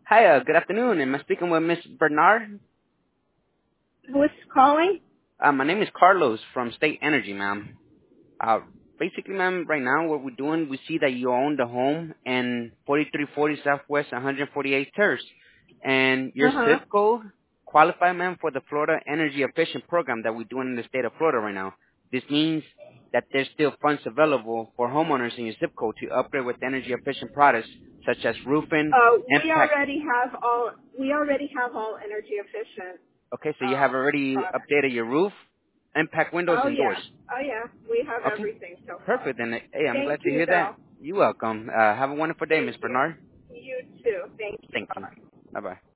Hi, good afternoon. Am I speaking with Miss Bernard? Who's calling? My name is Carlos from State Energy, ma'am. Uh, Basically, ma'am, right now what we're doing, we see that you own the home in 4340 Southwest 148 Terrace, and your Uh-huh. zip code qualify, ma'am, for the Florida Energy Efficient Program that we're doing in the state of Florida right now. This means that there's still funds available for homeowners in your zip code to upgrade with energy efficient products such as roofing, We impact. already have all energy efficient Okay, so you have already products. updated your roof, impact windows, Oh and doors. yeah. Oh yeah. We have Okay, everything so far. perfect. Then, hey, I'm Thank glad to you hear that. though. You're welcome. Have a wonderful day, Miss Thank you. Bernard. You too. Thank you. Thank you. Bye. Bye-bye.